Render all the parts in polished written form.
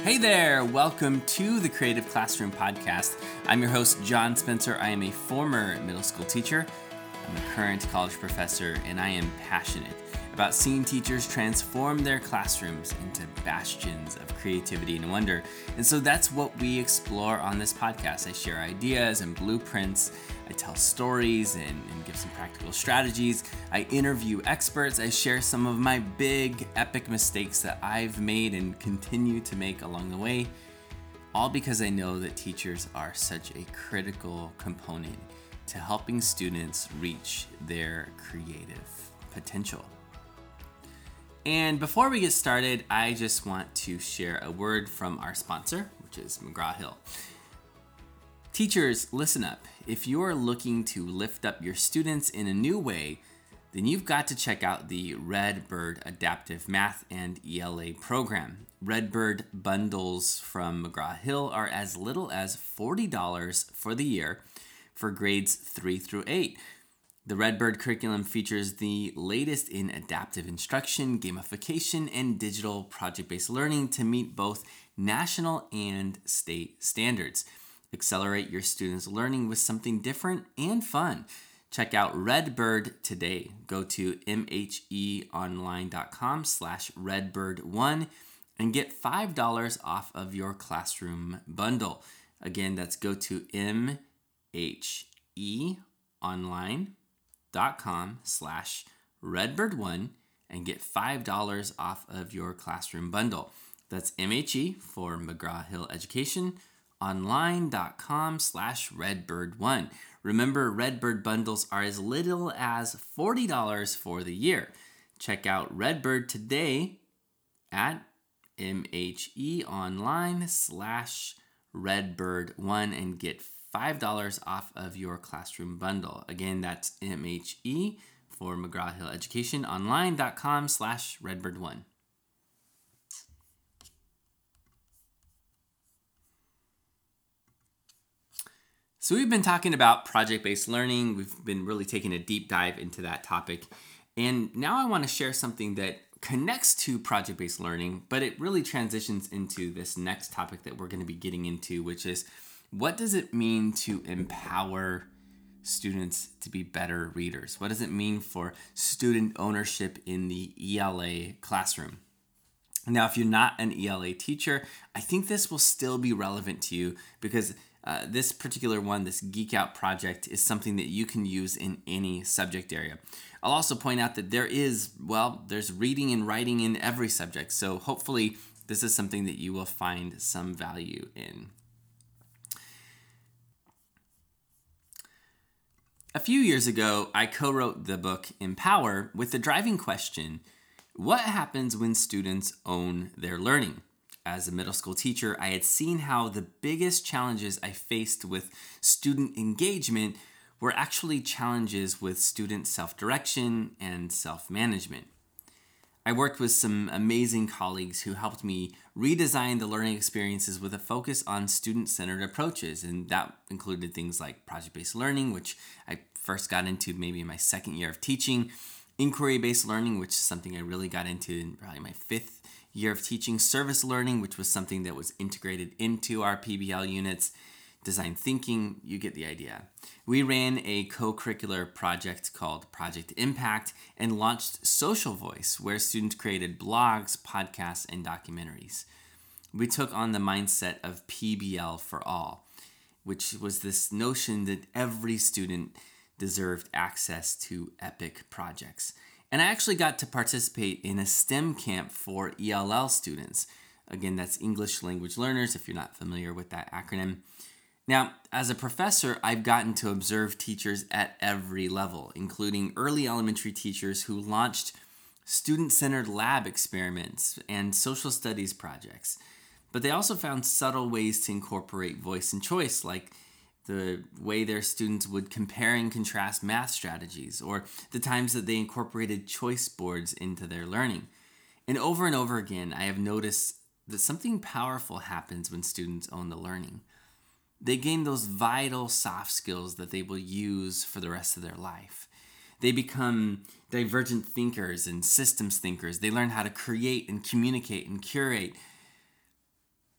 Hey there, welcome to the Creative Classroom Podcast. I'm your host, John Spencer. I am a former middle school teacher. I'm a current college professor, and I am passionate about seeing teachers transform their classrooms into bastions of creativity and wonder. And so that's what we explore on this podcast. I share ideas and blueprints. I tell stories and give some practical strategies. I interview experts. I share some of my big, epic mistakes that I've made and continue to make along the way, all because I know that teachers are such a critical component to helping students reach their creative potential. And before we get started, I just want to share a word from our sponsor, which is McGraw-Hill. Teachers, listen up. If you're looking to lift up your students in a new way, then you've got to check out the Redbird Adaptive Math and ELA program. Redbird bundles from McGraw-Hill are as little as $40 for the year for grades 3 through 8. The Redbird curriculum features the latest in adaptive instruction, gamification, and digital project-based learning to meet both national and state standards. Accelerate your students' learning with something different and fun. Check out Redbird today. Go to mheonline.com/redbird1 and get $5 off of your classroom bundle. Again, that's go to mheonline.com/redbird1 and get $5 off of your classroom bundle. That's MHE for McGraw-Hill Education, online.com/redbird1. Remember, Redbird bundles are as little as $40 for the year. Check out Redbird today at mheonline/redbird1 and get $5 off of your classroom bundle. Again, that's MHE for McGraw-Hill Education, online.com/redbird1. So we've been talking about project-based learning. We've been really taking a deep dive into that topic. And now I want to share something that connects to project-based learning, but it really transitions into this next topic that we're going to be getting into, which is what does it mean to empower students to be better readers? What does it mean for student ownership in the ELA classroom? Now, if you're not an ELA teacher, I think this will still be relevant to you because this particular one, this Geek Out project, is something that you can use in any subject area. I'll also point out that there's reading and writing in every subject. So hopefully this is something that you will find some value in. A few years ago, I co-wrote the book Empower with the driving question, what happens when students own their learning? As a middle school teacher, I had seen how the biggest challenges I faced with student engagement were actually challenges with student self-direction and self-management. I worked with some amazing colleagues who helped me redesign the learning experiences with a focus on student-centered approaches, and that included things like project-based learning, which I first got into maybe in my second year of teaching, inquiry-based learning, which is something I really got into in probably my fifth year of teaching, service learning, which was something that was integrated into our PBL units, design thinking, you get the idea. We ran a co-curricular project called Project Impact and launched Social Voice, where students created blogs, podcasts, and documentaries. We took on the mindset of PBL for all, which was this notion that every student deserved access to epic projects. And I actually got to participate in a STEM camp for ELL students. Again, that's English Language Learners, if you're not familiar with that acronym. Now, as a professor, I've gotten to observe teachers at every level, including early elementary teachers who launched student-centered lab experiments and social studies projects. But they also found subtle ways to incorporate voice and choice, like the way their students would compare and contrast math strategies, or the times that they incorporated choice boards into their learning. And over again, I have noticed that something powerful happens when students own the learning. They gain those vital soft skills that they will use for the rest of their life. They become divergent thinkers and systems thinkers. They learn how to create and communicate and curate.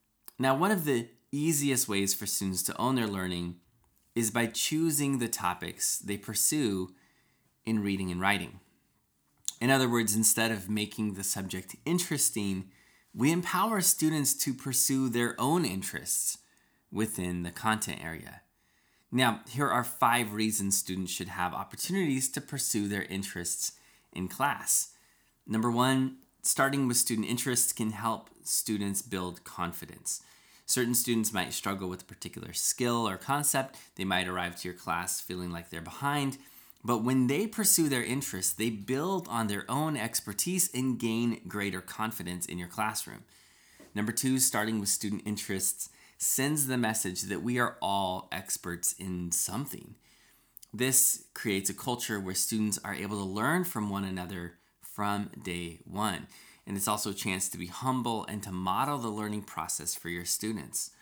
Now, one of the easiest ways for students to own their learning is by choosing the topics they pursue in reading and writing. In other words, instead of making the subject interesting, we empower students to pursue their own interests within the content area. Now, here are 5 reasons students should have opportunities to pursue their interests in class. Number 1, starting with student interests can help students build confidence. Certain students might struggle with a particular skill or concept. They might arrive to your class feeling like they're behind. But when they pursue their interests, they build on their own expertise and gain greater confidence in your classroom. Number 2, starting with student interests sends the message that we are all experts in something. This creates a culture where students are able to learn from one another from day one. And it's also a chance to be humble and to model the learning process for your students.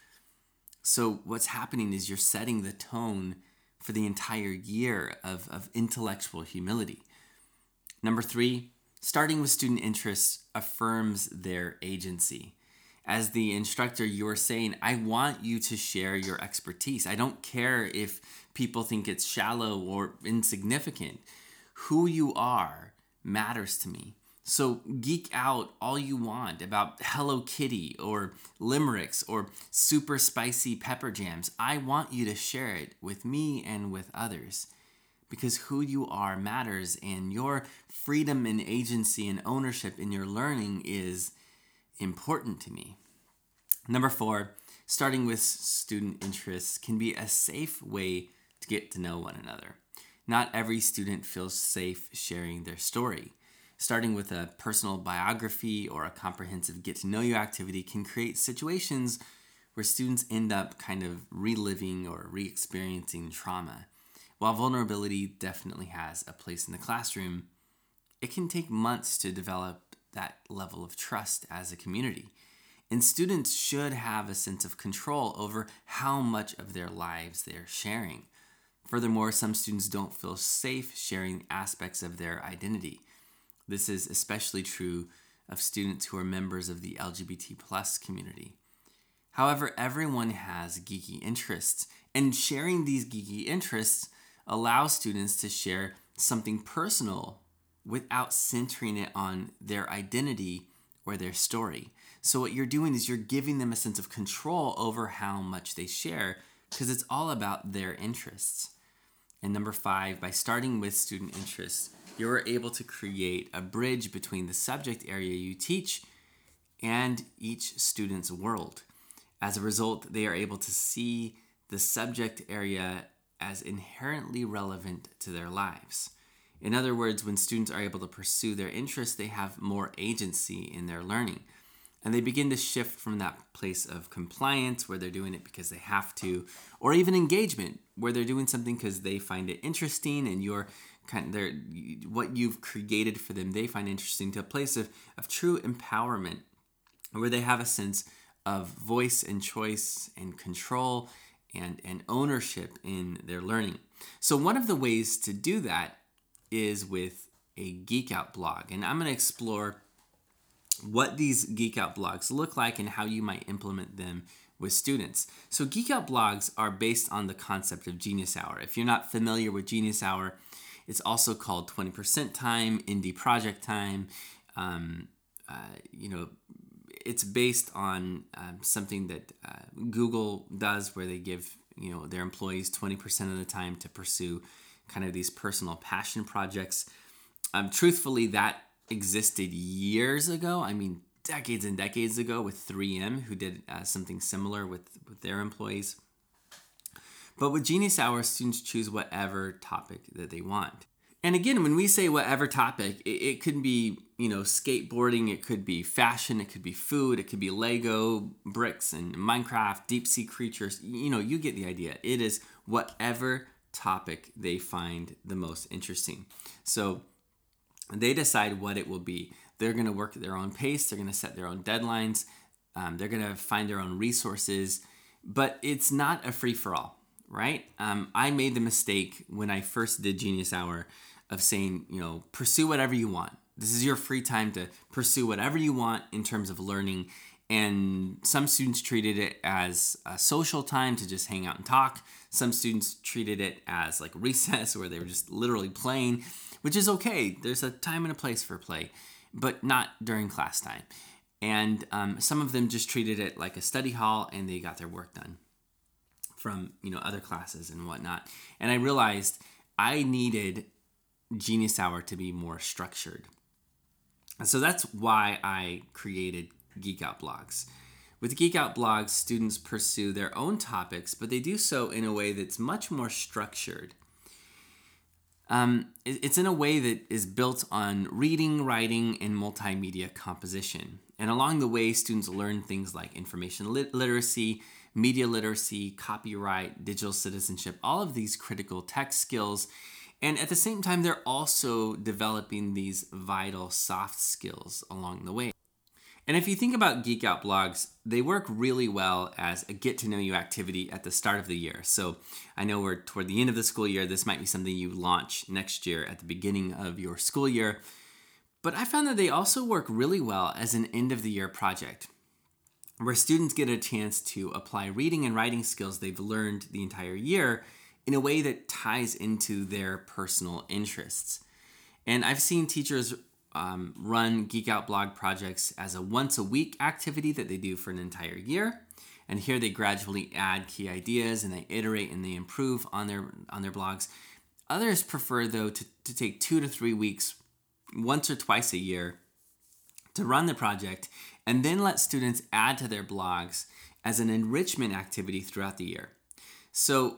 So what's happening is you're setting the tone for the entire year of intellectual humility. Number 3, starting with student interests affirms their agency. As the instructor, you're saying, I want you to share your expertise. I don't care if people think it's shallow or insignificant. Who you are matters to me. So geek out all you want about Hello Kitty or limericks or super spicy pepper jams. I want you to share it with me and with others, because who you are matters, and your freedom and agency and ownership in your learning is important to me. Number 4, starting with student interests can be a safe way to get to know one another. Not every student feels safe sharing their story. Starting with a personal biography or a comprehensive get-to-know-you activity can create situations where students end up kind of reliving or re-experiencing trauma. While vulnerability definitely has a place in the classroom, it can take months to develop that level of trust as a community. And students should have a sense of control over how much of their lives they're sharing. Furthermore, some students don't feel safe sharing aspects of their identity. This is especially true of students who are members of the LGBT plus community. However, everyone has geeky interests, and sharing these geeky interests allows students to share something personal without centering it on their identity or their story. So what you're doing is you're giving them a sense of control over how much they share, because it's all about their interests. And number 5, by starting with student interests, you're able to create a bridge between the subject area you teach and each student's world. As a result, they are able to see the subject area as inherently relevant to their lives. In other words, when students are able to pursue their interests, they have more agency in their learning. And they begin to shift from that place of compliance, where they're doing it because they have to, or even engagement, where they're doing something because they find it interesting, and what you've created for them they find interesting, to a place of true empowerment, where they have a sense of voice and choice and control and ownership in their learning. So one of the ways to do that is with a Geek Out blog. And I'm going to explore what these Geek Out blogs look like and how you might implement them with students. So Geek Out blogs are based on the concept of Genius Hour. If you're not familiar with Genius Hour, it's also called 20% time, indie project time. It's based on something that Google does, where they give their employees 20% of the time to pursue kind of these personal passion projects. Truthfully, that existed years ago. I mean, decades and decades ago, with 3M, who did something similar with their employees. But with Genius Hour, students choose whatever topic that they want. And again, when we say whatever topic, it could be, skateboarding, it could be fashion, it could be food, it could be Lego, bricks, and Minecraft, deep sea creatures. You get the idea. It is whatever topic they find the most interesting. So they decide what it will be. They're going to work at their own pace. They're going to set their own deadlines. They're going to find their own resources. But it's not a free-for-all, right? I made the mistake when I first did Genius Hour of saying, pursue whatever you want. This is your free time to pursue whatever you want in terms of learning. And some students treated it as a social time to just hang out and talk. Some students treated it as like recess where they were just literally playing, which is okay. There's a time and a place for play, but not during class time. And some of them just treated it like a study hall, and they got their work done from other classes and whatnot. And I realized I needed Genius Hour to be more structured. And so that's why I created Geek Out Blogs. With Geek Out Blogs, students pursue their own topics, but they do so in a way that's much more structured. It's in a way that is built on reading, writing, and multimedia composition. And along the way, students learn things like information literacy, media literacy, copyright, digital citizenship, all of these critical tech skills. And at the same time, they're also developing these vital soft skills along the way. And if you think about Geek Out Blogs, they work really well as a get-to-know-you activity at the start of the year. So I know we're toward the end of the school year. This might be something you launch next year at the beginning of your school year. But I found that they also work really well as an end-of-the-year project, where students get a chance to apply reading and writing skills they've learned the entire year in a way that ties into their personal interests. And I've seen teachers run Geek Out Blog projects as a once-a-week activity that they do for an entire year. And here they gradually add key ideas and they iterate and they improve on their blogs. Others prefer, though, to take 2 to 3 weeks, once or twice a year, to run the project and then let students add to their blogs as an enrichment activity throughout the year. So,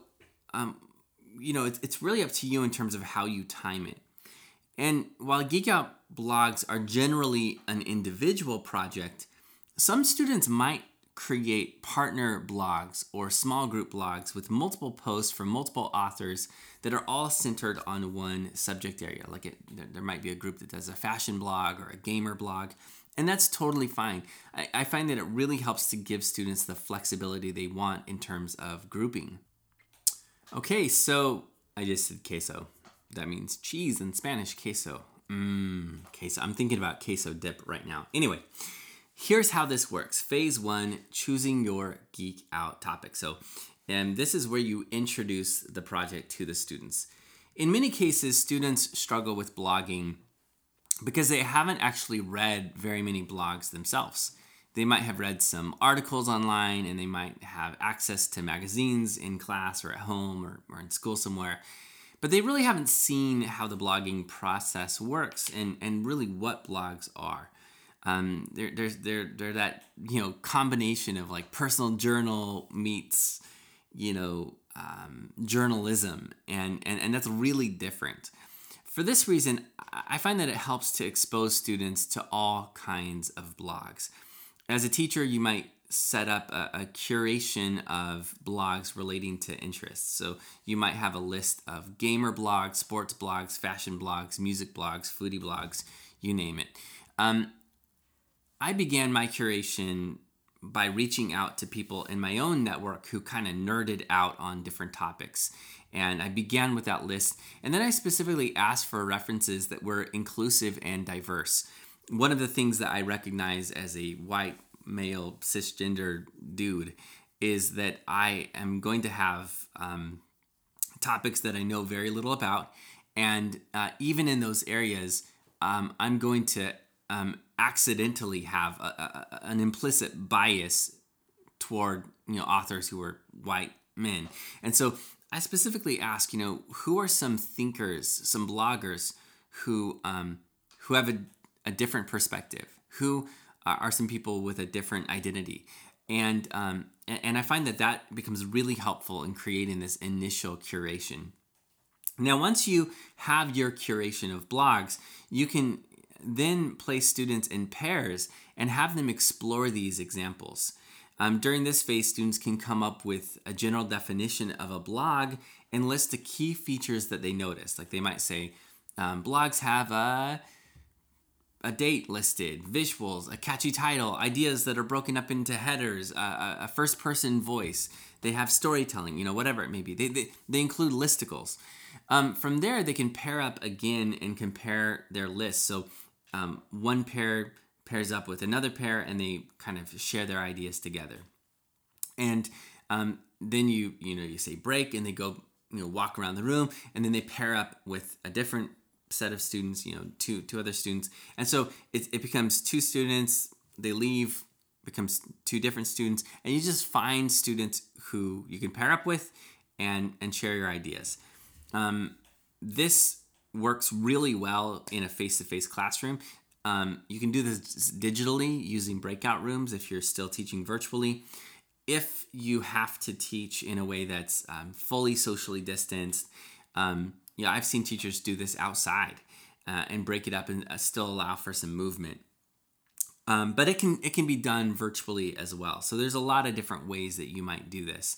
it's really up to you in terms of how you time it. And while Geek Out Blogs are generally an individual project, some students might create partner blogs or small group blogs with multiple posts from multiple authors that are all centered on one subject area. Like there might be a group that does a fashion blog or a gamer blog, and that's totally fine. I find that it really helps to give students the flexibility they want in terms of grouping. Okay, so I just said queso. That means cheese in Spanish, queso. Queso. I'm thinking about queso dip right now. Anyway, here's how this works. Phase 1, choosing your Geek Out topic. And this is where you introduce the project to the students. In many cases, students struggle with blogging because they haven't actually read very many blogs themselves. They might have read some articles online, and they might have access to magazines in class or at home or in school somewhere. But they really haven't seen how the blogging process works and really what blogs are. They're that combination of like personal journal meets journalism, and that's really different. For this reason, I find that it helps to expose students to all kinds of blogs. As a teacher, you might set up a curation of blogs relating to interests. So you might have a list of gamer blogs, sports blogs, fashion blogs, music blogs, foodie blogs, you name it. I began my curation by reaching out to people in my own network who kind of nerded out on different topics. And I began with that list. And then I specifically asked for references that were inclusive and diverse. One of the things that I recognize as a white male cisgender dude is that I am going to have topics that I know very little about, and even in those areas, I'm going to accidentally have an implicit bias toward authors who are white men. And so I specifically ask, who are some thinkers, some bloggers who have a different perspective, who are some people with a different identity. And I find that becomes really helpful in creating this initial curation. Now, once you have your curation of blogs, you can then place students in pairs and have them explore these examples. During this phase, students can come up with a general definition of a blog and list the key features that they notice. Like they might say, blogs have a date listed, visuals, a catchy title, ideas that are broken up into headers, a first-person voice. They have storytelling, whatever it may be. They include listicles. From there, they can pair up again and compare their lists. So one pair pairs up with another pair, and they kind of share their ideas together. And then you say break, and they go walk around the room, and then they pair up with a different set of students, two other students, and so it becomes two students. They leave, becomes two different students, and you just find students who you can pair up with and share your ideas. This works really well in a face-to-face classroom. You can do this digitally using breakout rooms if you're still teaching virtually. If you have to teach in a way that's fully socially distanced, I've seen teachers do this outside and break it up and still allow for some movement. But it can be done virtually as well. So there's a lot of different ways that you might do this.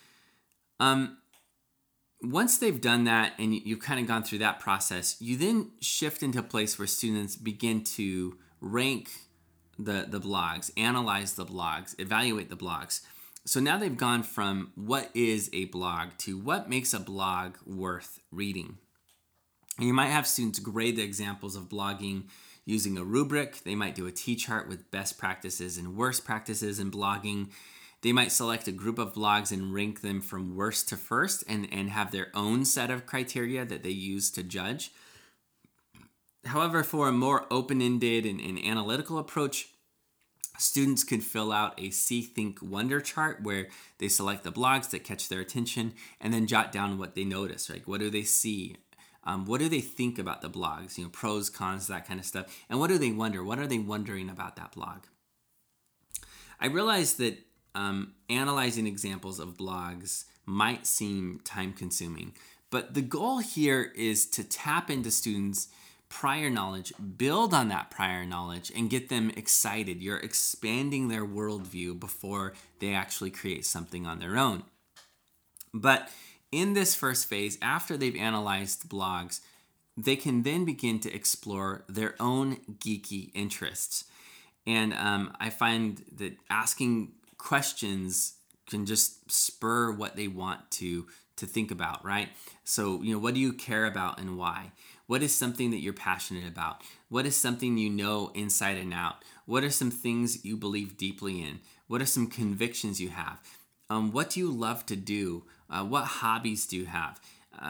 Once they've done that and you've kind of gone through that process, you then shift into a place where students begin to rank the blogs, analyze the blogs, evaluate the blogs. So now they've gone from what is a blog to what makes a blog worth reading. And you might have students grade the examples of blogging using a rubric. They might do a T-chart with best practices and worst practices in blogging. They might select a group of blogs and rank them from worst to first and have their own set of criteria that they use to judge. However, for a more open-ended and analytical approach, students could fill out a See, Think, Wonder chart where they select the blogs that catch their attention and then jot down what they notice. Like, what do they see? What do they think about the blogs? Pros, cons, that kind of stuff. And what do they wonder? What are they wondering about that blog? I realized that analyzing examples of blogs might seem time-consuming, but the goal here is to tap into students' prior knowledge, build on that prior knowledge, and get them excited. You're expanding their worldview before they actually create something on their own. But in this first phase, after they've analyzed blogs, they can then begin to explore their own geeky interests. And I find that asking questions can just spur what they want to think about, right? So, what do you care about and why? What is something that you're passionate about? What is something you know inside and out? What are some things you believe deeply in? What are some convictions you have? What do you love to do? What hobbies do you have?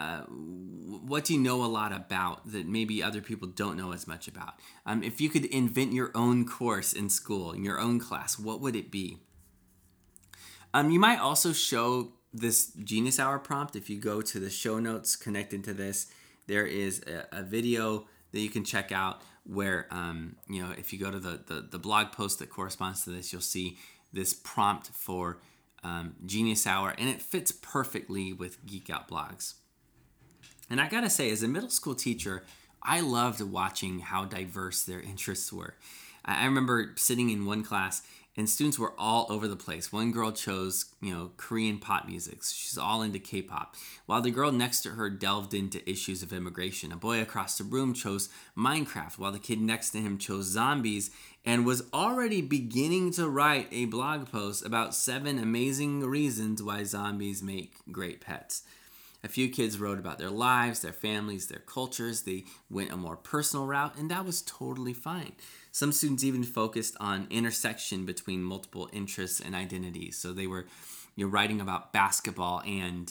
What do you know a lot about that maybe other people don't know as much about? If you could invent your own course in school, in your own class, what would it be? You might also show this Genius Hour prompt. If you go to the show notes connected to this, there is a video that you can check out where, if you go to the blog post that corresponds to this, you'll see this prompt for Genius Hour, and it fits perfectly with Geek Out blogs. And I gotta say, as a middle school teacher, I loved watching how diverse their interests were. I remember sitting in one class and students were all over the place. One girl chose, Korean pop music. She's all into K-pop. While the girl next to her delved into issues of immigration. A boy across the room chose Minecraft, while the kid next to him chose zombies and was already beginning to write a blog post about 7 amazing reasons why zombies make great pets. A few kids wrote about their lives, their families, their cultures. They went a more personal route, and that was totally fine. Some students even focused on intersection between multiple interests and identities. So they were writing about basketball and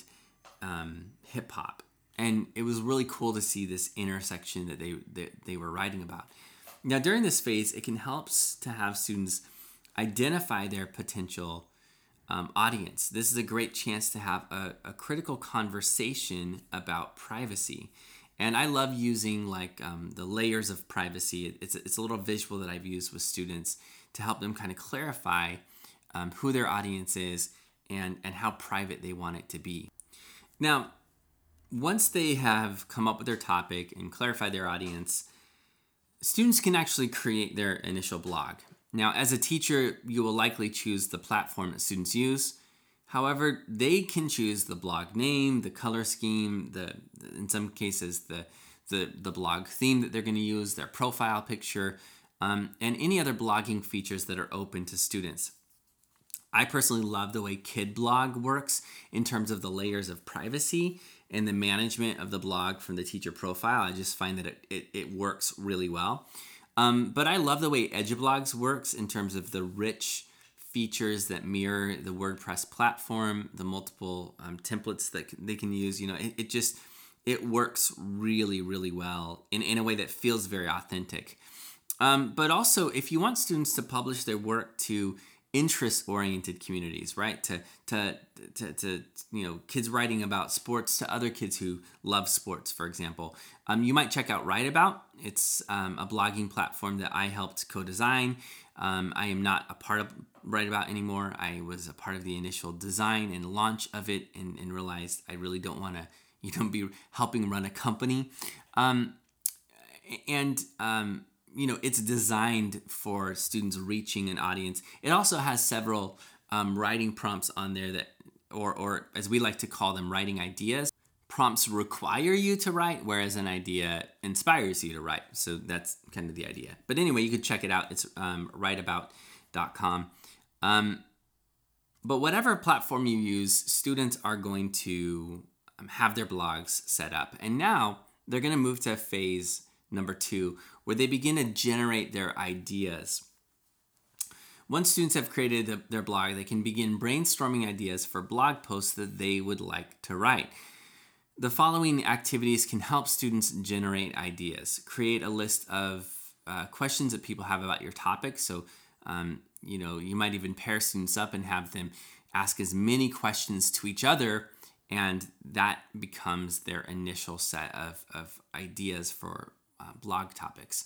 hip hop. And it was really cool to see this intersection that they were writing about. Now, during this phase, it can help to have students identify their potential audience. This is a great chance to have a critical conversation about privacy. And I love using the layers of privacy. It's a little visual that I've used with students to help them kind of clarify who their audience is and how private they want it to be. Now, once they have come up with their topic and clarified their audience, students can actually create their initial blog. Now, as a teacher, you will likely choose the platform that students use. However, they can choose the blog name, the color scheme, in some cases, the blog theme that they're going to use, their profile picture, and any other blogging features that are open to students. I personally love the way KidBlog works in terms of the layers of privacy and the management of the blog from the teacher profile. I just find that it works really well. But I love the way Edublogs works in terms of the rich features that mirror the WordPress platform, the multiple templates that they can use. It works really, really well in a way that feels very authentic. But also, if you want students to publish their work to interest-oriented communities, right? To kids writing about sports to other kids who love sports, for example, you might check out Write About. It's a blogging platform that I helped co-design. I am not a part of Write About anymore. I was a part of the initial design and launch of it, and realized I really don't want to, be helping run a company. It's designed for students reaching an audience. It also has several writing prompts on there that, or as we like to call them, writing ideas. Prompts require you to write, whereas an idea inspires you to write. So that's kind of the idea. But anyway, you can check it out. It's writeabout.com. But whatever platform you use, students are going to have their blogs set up. And now they're going to move to phase number 2, where they begin to generate their ideas. Once students have created their blog, they can begin brainstorming ideas for blog posts that they would like to write. The following activities can help students generate ideas. Create a list of questions that people have about your topic. So, you might even pair students up and have them ask as many questions to each other, and that becomes their initial set of ideas for blog topics.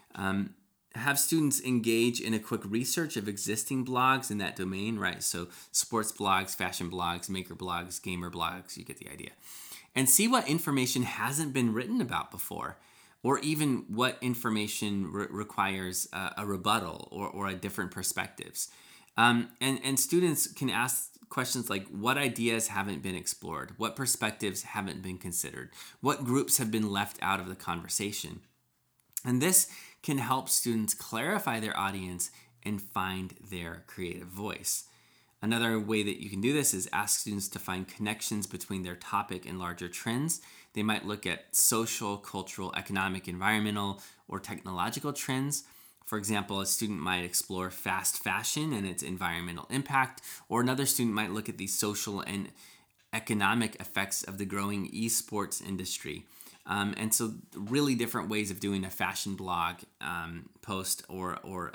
Have students engage in a quick research of existing blogs in that domain, right? So sports blogs, fashion blogs, maker blogs, gamer blogs, you get the idea. And see what information hasn't been written about before, or even what information requires a rebuttal or a different perspectives. And students can ask questions like, what ideas haven't been explored? What perspectives haven't been considered? What groups have been left out of the conversation? And this can help students clarify their audience and find their creative voice. Another way that you can do this is ask students to find connections between their topic and larger trends. They might look at social, cultural, economic, environmental, or technological trends. For example, a student might explore fast fashion and its environmental impact, or another student might look at the social and economic effects of the growing esports industry. And so really different ways of doing a fashion blog post or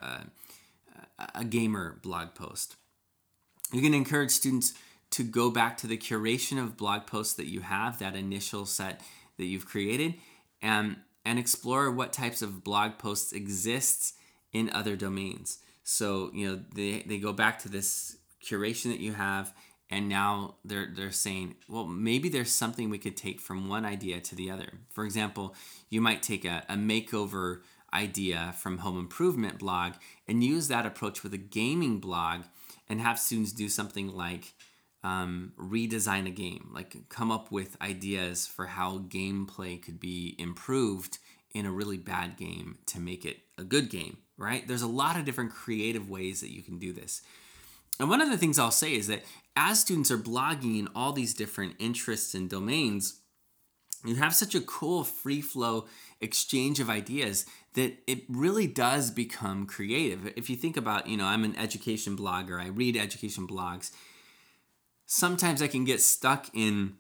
a gamer blog post. You can encourage students to go back to the curation of blog posts that you have, that initial set that you've created, and explore what types of blog posts exist in other domains. So, they go back to this curation that you have, and now they're saying, well, maybe there's something we could take from one idea to the other. For example, you might take a makeover idea from home improvement blog and use that approach with a gaming blog, and have students do something like redesign a game, like come up with ideas for how gameplay could be improved in a really bad game to make it a good game, right? There's a lot of different creative ways that you can do this. And one of the things I'll say is that as students are blogging in all these different interests and domains, you have such a cool free flow exchange of ideas that it really does become creative. If you think about, I'm an education blogger, I read education blogs. Sometimes I can get stuck in,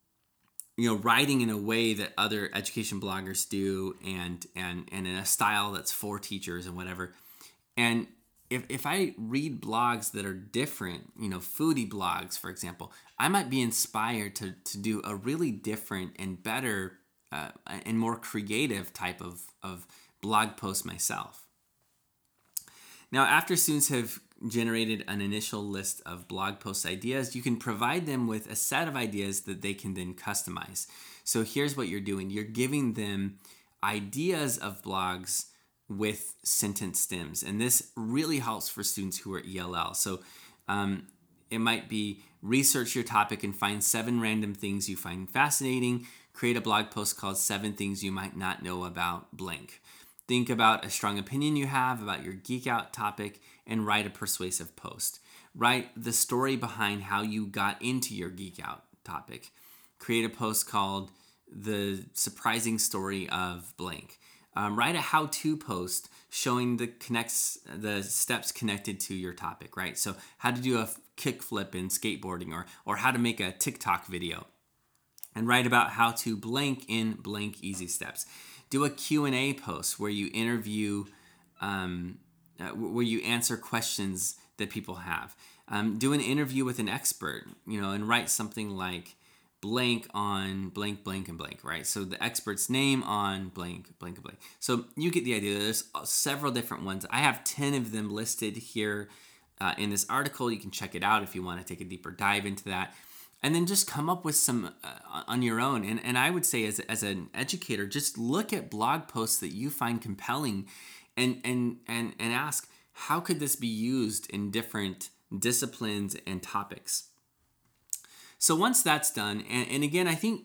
writing in a way that other education bloggers do and in a style that's for teachers and whatever. And if I read blogs that are different, foodie blogs, for example, I might be inspired to do a really different and better and more creative type of blog post myself. Now, after students have generated an initial list of blog post ideas, you can provide them with a set of ideas that they can then customize. So here's what you're doing. You're giving them ideas of blogs with sentence stems. And this really helps for students who are ELL. So it might be research your topic and find 7 random things you find fascinating. Create a blog post called 7 Things You Might Not Know About blank. Think about a strong opinion you have about your geek out topic and write a persuasive post. Write the story behind how you got into your geek out topic. Create a post called The Surprising Story of blank. Write a how-to post showing the steps connected to your topic, right? So how to do a kickflip in skateboarding, or how to make a TikTok video. And write about how to blank in blank easy steps. Do a Q&A post where you interview, where you answer questions that people have. Do an interview with an expert, and write something like blank on blank, blank, and blank, right? So the expert's name on blank, blank, and blank. So you get the idea. There's several different ones. I have 10 of them listed here in this article. You can check it out if you want to take a deeper dive into that. And then just come up with some on your own. And I would say as an educator, just look at blog posts that you find compelling and ask, how could this be used in different disciplines and topics? So once that's done, and again, I think,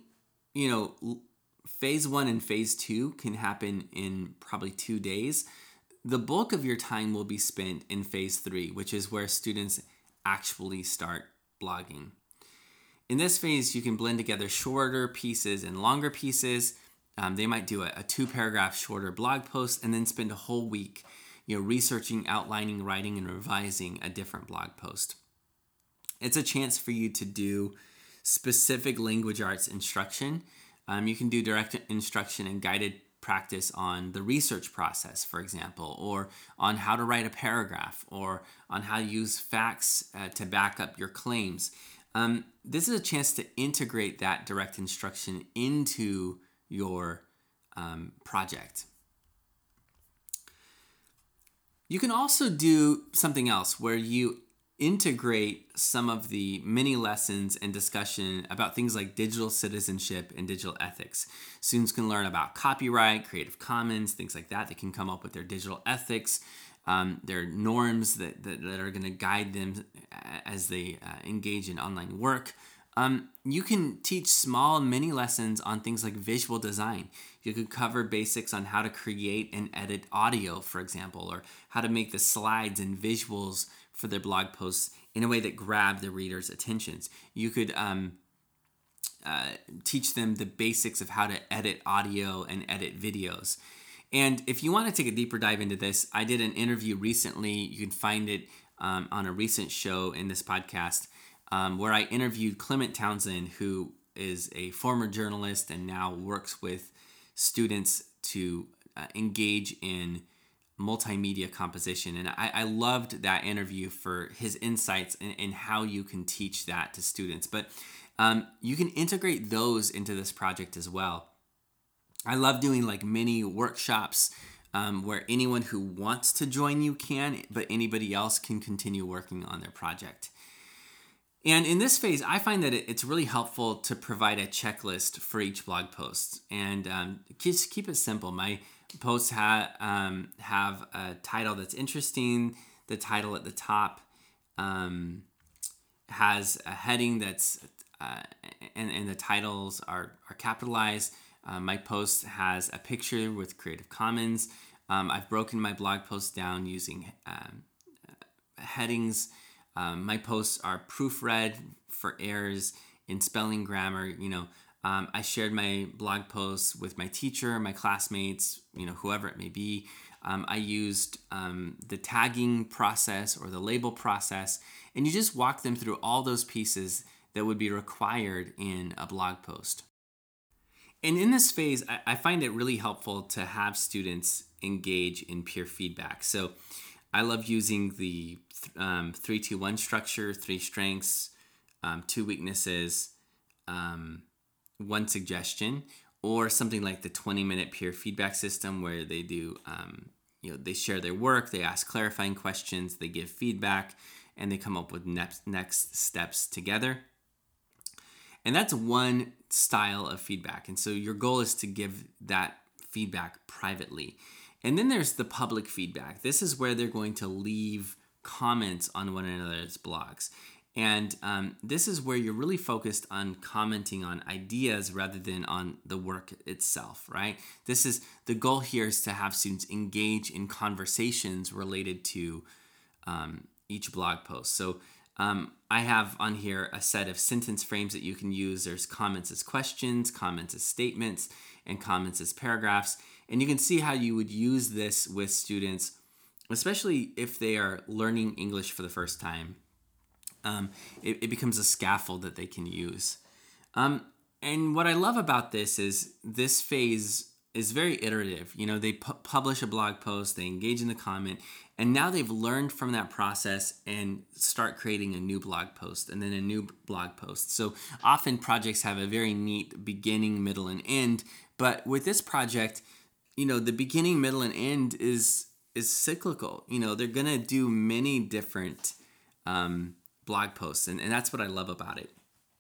phase 1 and phase 2 can happen in probably 2 days. The bulk of your time will be spent in phase 3, which is where students actually start blogging. In this phase, you can blend together shorter pieces and longer pieces. They might do a 2-paragraph shorter blog post and then spend a whole week, researching, outlining, writing, and revising a different blog post. It's a chance for you to do specific language arts instruction. You can do direct instruction and guided practice on the research process, for example, or on how to write a paragraph, or on how to use facts to back up your claims. This is a chance to integrate that direct instruction into your project. You can also do something else where you integrate some of the mini lessons and discussion about things like digital citizenship and digital ethics. Students can learn about copyright, Creative Commons, things like that. They can come up with their digital ethics, their norms that are going to guide them as they engage in online work. You can teach small mini lessons on things like visual design. You could cover basics on how to create and edit audio, for example, or how to make the slides and visuals for their blog posts in a way that grab the reader's attentions. You could teach them the basics of how to edit audio and edit videos. And if you want to take a deeper dive into this, I did an interview recently. You can find it on a recent show in this podcast where I interviewed Clement Townsend, who is a former journalist and now works with students to engage in multimedia composition. And I loved that interview for his insights and how you can teach that to students. But you can integrate those into this project as well. I love doing like mini workshops where anyone who wants to join you can, but anybody else can continue working on their project. And in this phase, I find that it's really helpful to provide a checklist for each blog post. And just keep it simple. My posts have a title that's interesting. The title at the top has a heading that's and the titles are capitalized. My post has a picture with Creative Commons. I've broken my blog post down using headings. My posts are proofread for errors in spelling, grammar. I shared my blog posts with my teacher, my classmates, whoever it may be. I used the tagging process or the label process, and you just walk them through all those pieces that would be required in a blog post. And in this phase, I find it really helpful to have students engage in peer feedback. So I love using the 3-2-1 structure, 3 strengths, 2 weaknesses, 1 suggestion, or something like the 20-minute peer feedback system where they do, they share their work, they ask clarifying questions, they give feedback, and they come up with next steps together. And that's one style of feedback. And so your goal is to give that feedback privately. And then there's the public feedback. This is where they're going to leave comments on one another's blogs. And this is where you're really focused on commenting on ideas rather than on the work itself, right? The goal here is to have students engage in conversations related to each blog post. So I have on here a set of sentence frames that you can use. There's comments as questions, comments as statements, and comments as paragraphs. And you can see how you would use this with students, especially if they are learning English for the first time. It becomes a scaffold that they can use. And what I love about this is this phase is very iterative. They publish a blog post, they engage in the comment, and now they've learned from that process and start creating a new blog post and then a new blog post. So often projects have a very neat beginning, middle, and end. But with this project, the beginning, middle, and end is cyclical. They're going to do many different blog posts, and that's what I love about it.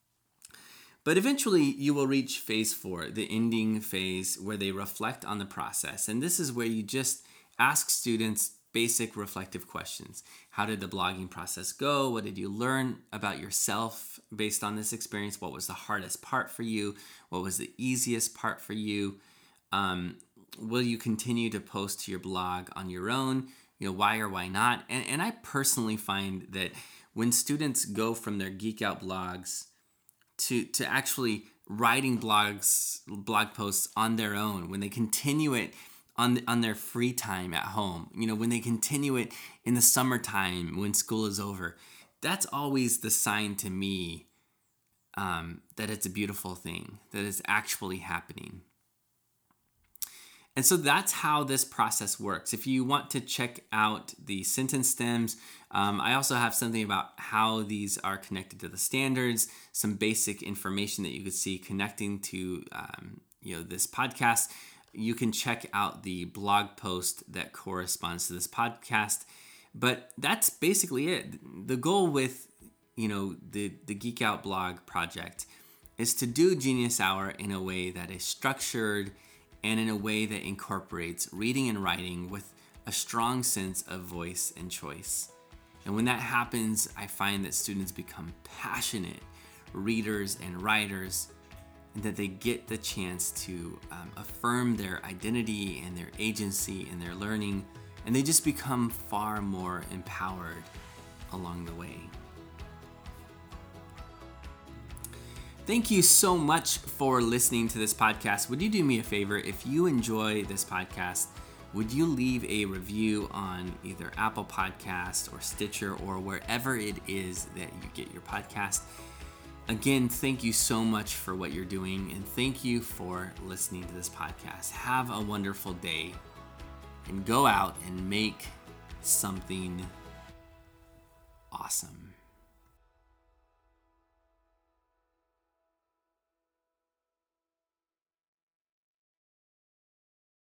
But eventually you will reach phase 4, the ending phase, where they reflect on the process. And this is where you just ask students basic reflective questions. How did the blogging process go? What did you learn about yourself based on this experience? What was the hardest part for you? What was the easiest part for you? Will you continue to post to your blog on your own? Why or why not? And I personally find that when students go from their Geek Out blogs to actually writing blog posts on their own, when they continue it on their free time at home, when they continue it in the summertime when school is over, that's always the sign to me that it's a beautiful thing, that it's actually happening. And so that's how this process works. If you want to check out the sentence stems, I also have something about how these are connected to the standards, some basic information that you could see connecting to this podcast. You can check out the blog post that corresponds to this podcast. But that's basically it. The goal with the Geek Out blog project is to do Genius Hour in a way that is structured and in a way that incorporates reading and writing with a strong sense of voice and choice. And when that happens, I find that students become passionate readers and writers, and that they get the chance to affirm their identity and their agency in their learning, and they just become far more empowered along the way. Thank you so much for listening to this podcast. Would you do me a favor? If you enjoy this podcast, would you leave a review on either Apple Podcast or Stitcher or wherever it is that you get your podcast? Again, thank you so much for what you're doing, and thank you for listening to this podcast. Have a wonderful day, and go out and make something awesome.